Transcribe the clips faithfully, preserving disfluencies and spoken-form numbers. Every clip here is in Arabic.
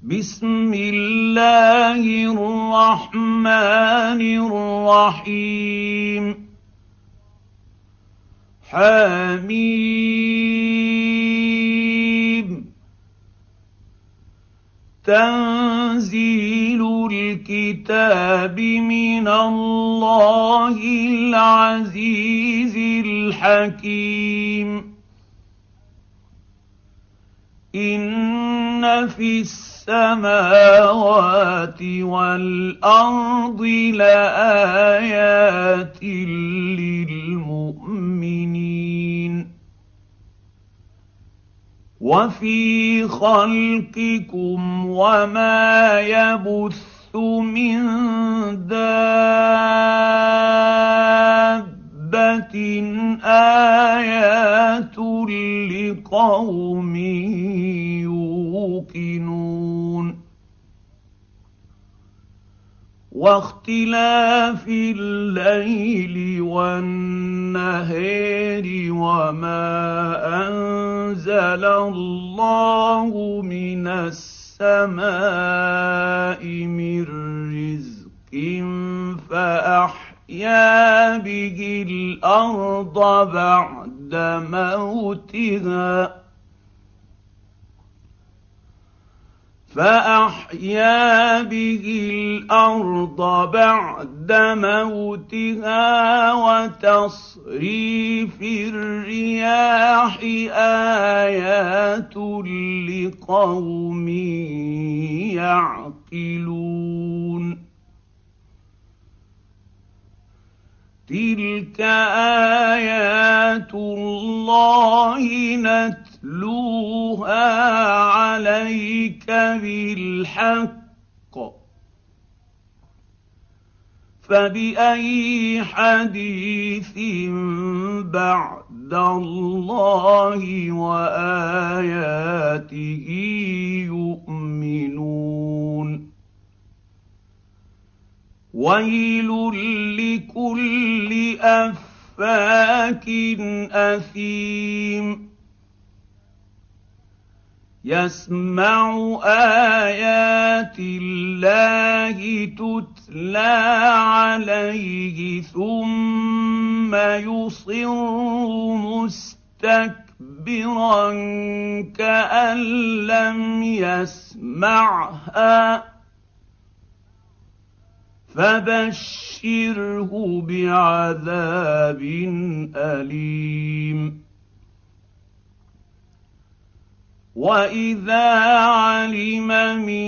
بسم الله الرحمن الرحيم حميم تنزيل الكتاب من الله العزيز الحكيم إن في السماوات والأرض لآيات للمؤمنين وفي خلقكم وما يبث من دابة آيات لقوم يوقنون واختلاف الليل والنهار وما أنزل الله من السماء من رزق فأحيا به الأرض بعد موتها فأحيا به الأرض بعد موتها وتصريف الرياح آيات لقوم يعقلون تلك آيات الله نتلوها عليك بالحق فبأي حديث بعد الله وآياته يؤمنون ويل لكل أفاك أثيم يسمع آيات الله تتلى عليه ثم يصر مستكبرا كأن لم يسمعها فبشره بعذاب أليم وإذا علم من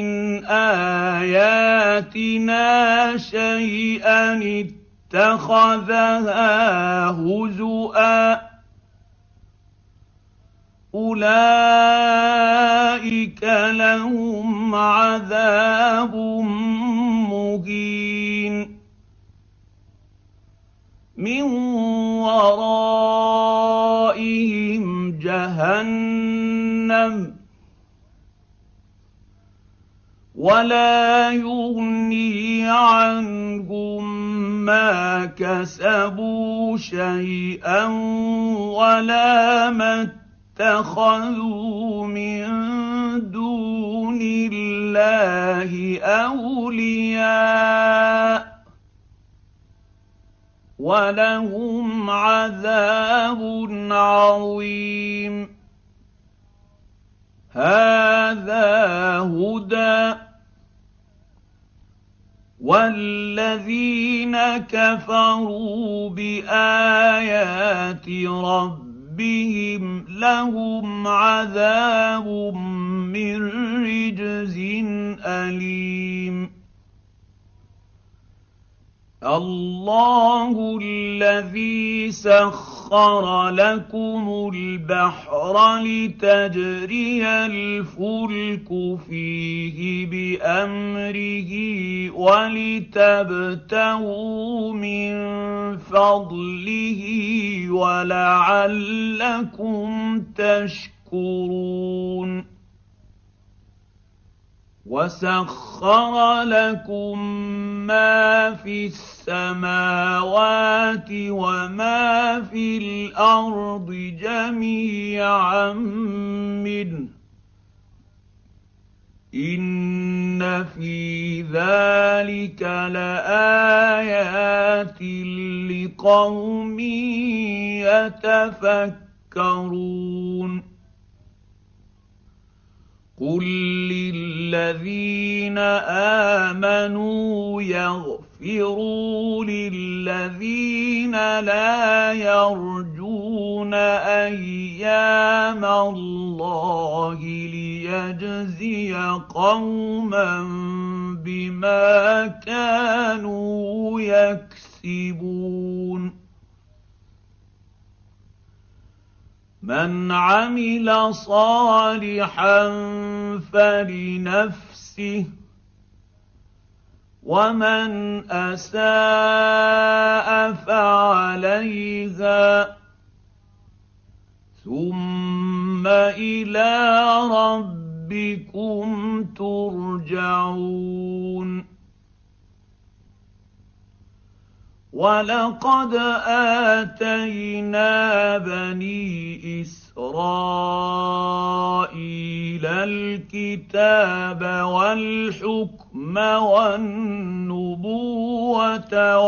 آياتنا شيئا اتخذها هزؤا أولئك لهم عذاب مهين من ورائهم جهنم ولا يغني عنهم ما كسبوا شيئا ولا ما اتخذوا من دون الله أولياء ولهم عذاب عظيم هذا هدى والذين كفروا بآيات ربهم لهم عذاب من رجز أليم الله الذي سخر لكم البحر لتجري الفلك فيه بأمره ولتبتغوا من فضله ولعلكم تشكرون وسخر لكم ما في السماوات وما في الأرض جميعا منه إن في ذلك لآيات لقوم يتفكرون قل للذين آمنوا يغفروا للذين لا يرجون أيام الله ليجزي قوما بما كانوا يكسبون من عمل صالحا فلنفسه ومن أساء فعليها ثم إلى ربكم ترجعون ولقد آتينا بني إسرائيل الكتاب والحكم والنبوة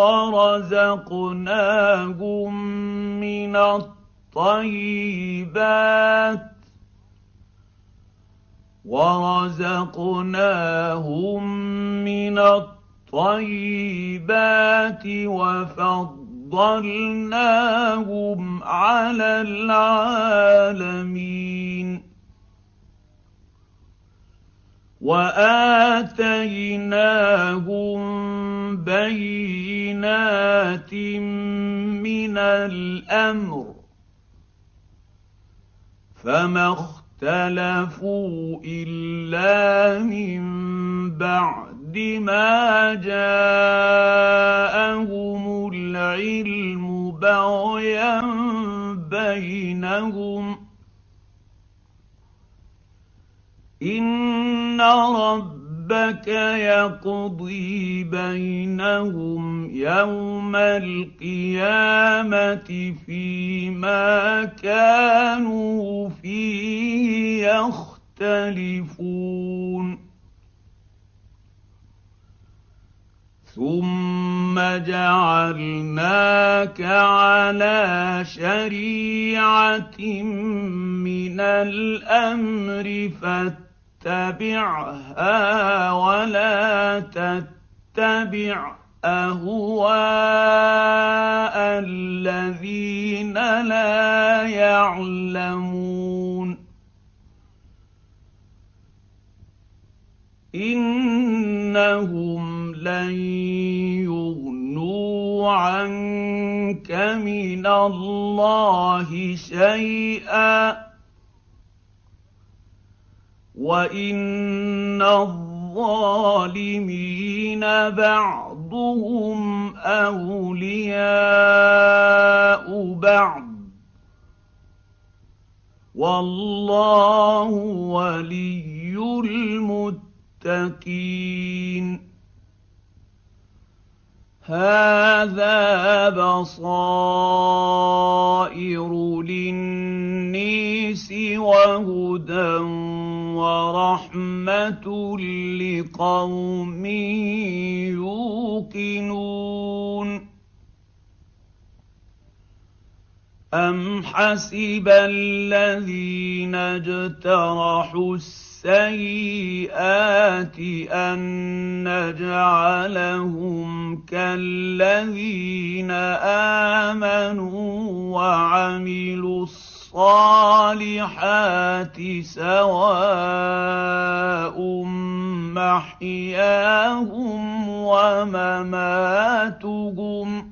ورزقناهم من الطيبات ورزقناهم من الطيبات الطيبات وفضلناهم على العالمين وآتيناهم بينات من الأمر فما اختلفوا إلا من بعد ما جاءهم العلم بغيا بينهم إن ربك يقضي بينهم يوم القيامة فيما كانوا فيه يختلفون ثم جعلناك على شريعة من الأمر فاتبعها ولا تتبع أهواء الذين لا يعلمون إنهم لن يغنوا عنك من الله شيئا وإن الظالمين بعضهم أولياء بعض والله ولي المتقين هذا بصائر للناس وهدى ورحمة لقوم يوقنون أم حسب الذين اجترحوا السيئات أن نجعلهم كالذين آمنوا وعملوا الصالحات سواء محياهم ومماتهم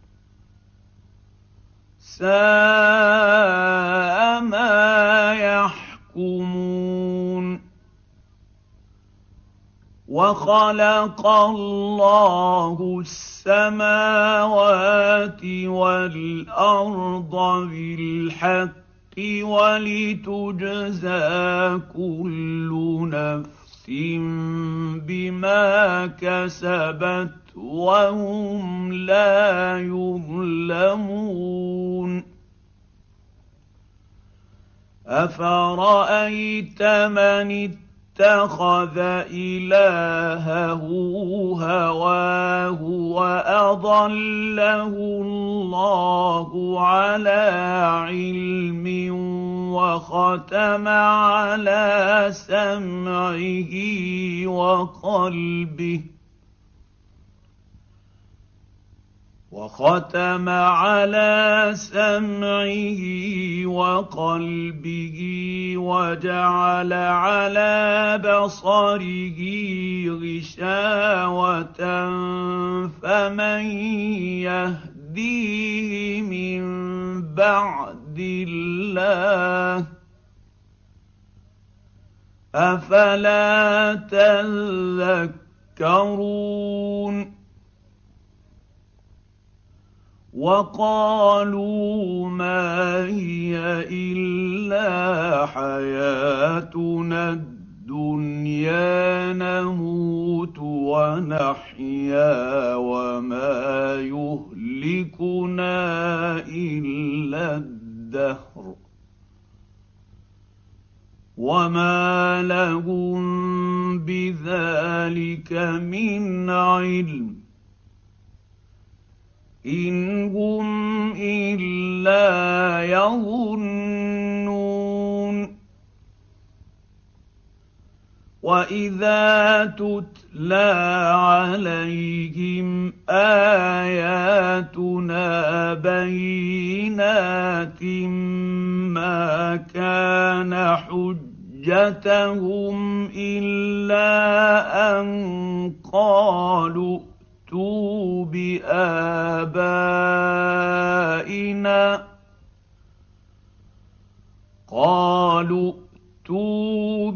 ساء ما يحكمون وخلق الله السماوات والأرض بالحق ولتجزى كل نفس بما كسبت وهم لا يظلمون أفرأيت من اتخذ إلهه هواه وأضله الله على علم وختم على سمعه وقلبه وختم على سمعه وقلبه وجعل على بصره غشاوة فمن يهديه من بعد الله أفلا تذكرون وقالوا ما هي إلا حياتنا الدنيا نموت ونحيا وما يهلكنا إلا الدهر وما لهم بذلك من علم إن هم إلا يظنون وإذا تتلى عليهم آياتنا بينات ما كان حجتهم إلا أن قالوا ائتوا بآبائنا قالوا ائتوا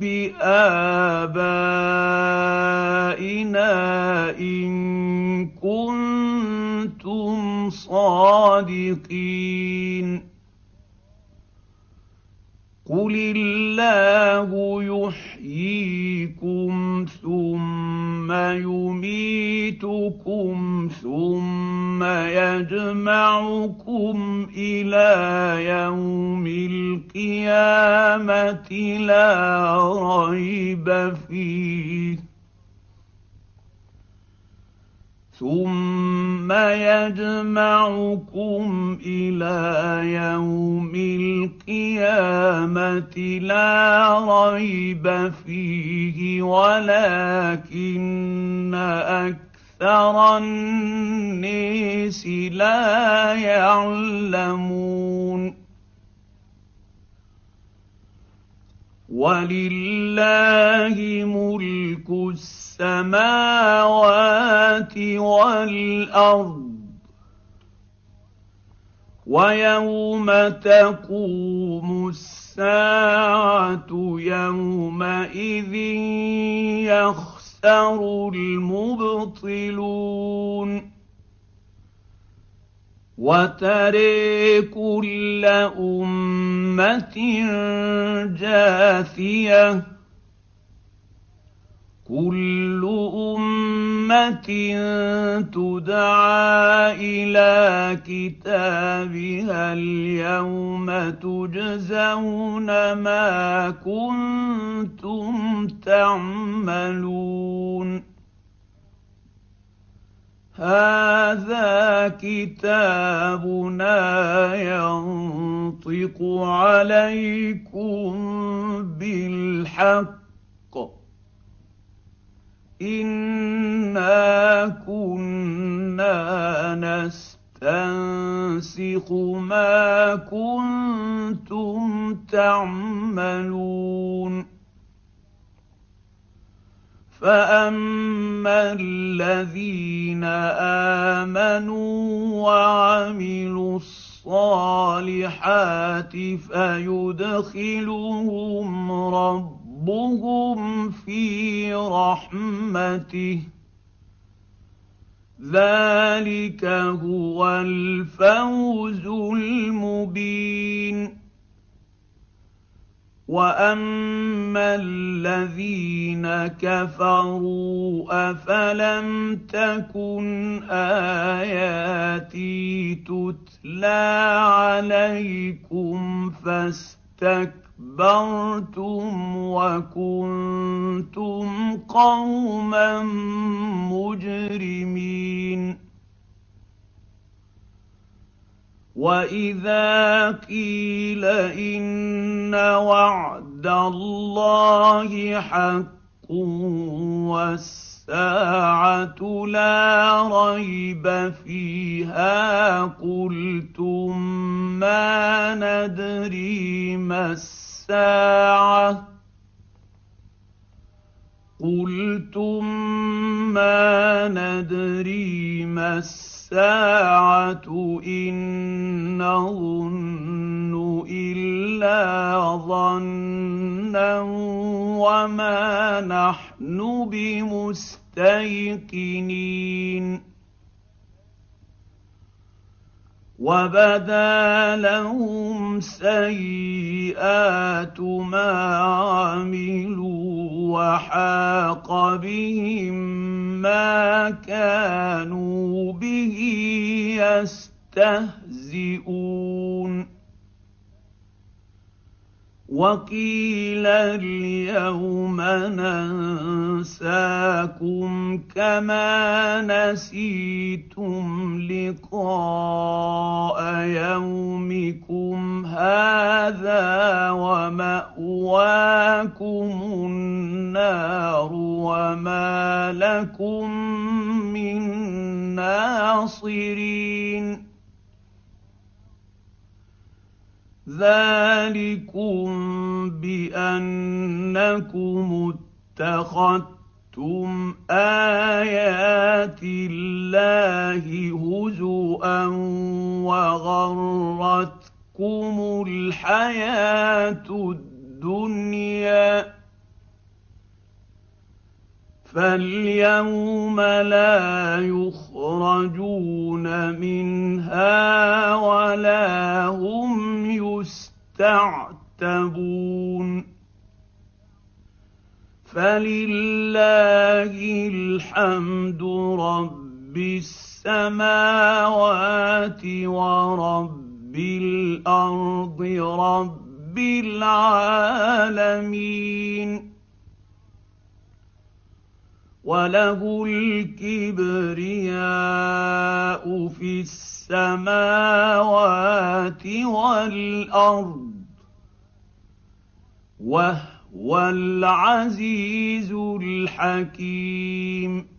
بآبائنا إن كنتم صادقين قل الله يحييكم ثم يميتكم ثم يجمعكم إلى يوم القيامة لا ريب فيه ثم يجمعكم إلى يوم القيامة لا ريب فيه ولكن أكثر الناس لا يعلمون ولله ملك السماوات والأرض ويوم تقوم الساعة يومئذ يخسر المبطلون وترى كل أمة جاثية كل أمة تدعى إلى كتابها اليوم تجزون ما كنتم تعملون هذا كتابنا ينطق عليكم بالحق إنا كنا نستنسخ ما كنتم تعملون فأما الذين آمنوا وعملوا الصالحات فيدخلهم ربهم في رحمته ذلك هو الفوز المبين وأما الذين كفروا أفلم تكن آياتي تتلى عليكم فاستكبرتم اسْتَكْبَرْتُمْ وَكُنتُمْ قَوْمًا مُجْرِمِينَ وَإِذَا قِيلَ إِنَّ وَعْدَ اللَّهِ حَقٌّ وَالسَّاعَةُ لَا رَيْبَ فِيهَا قُلْتُم مَّا نَدْرِي مَا السَّاعَةُ قُلْتُم مَّا نَدْرِي مَا السَّاعَةُ إِن نَّظُنُّ إِلَّا ظَنًّا وَمَا نَحْنُ بِمُسْتَيْقِنِينَ وَبَدَا لَهُمْ سَيِّئَاتُ مَا عَمِلُوا وَحَاقَ بِهِم مَّا كَانُوا بِهِ يَسْتَهْزِئُونَ وَقِيلَ الْيَوْمَ نَنسَاكُمْ كَمَا نَسِيتُمْ لِقَاءَ يَوْمِكُمْ هَٰذَا وَمَأْوَاكُمُ النَّارُ وَمَا لَكُم مِّن نَّاصِرِينَ ذَٰلِكُم بِأَنَّكُمُ اتَّخَذْتُمْ آيَاتِ اللَّهِ هُزُوًا وَغَرَّتْكُمُ الْحَيَاةُ الدُّنْيَا فَالْيَوْمَ لَا يُخْرَجُونَ مِنْهَا وَلَا هُمْ يُسْتَعْتَبُونَ فَلِلَّهِ الْحَمْدُ رَبِّ السَّمَاوَاتِ وَرَبِّ الْأَرْضِ رَبِّ الْعَالَمِينَ وَلَهُ الْكِبْرِيَاءُ فِي السَّمَاوَاتِ وَالْأَرْضِ وَهُوَ الْعَزِيزُ الْحَكِيمُ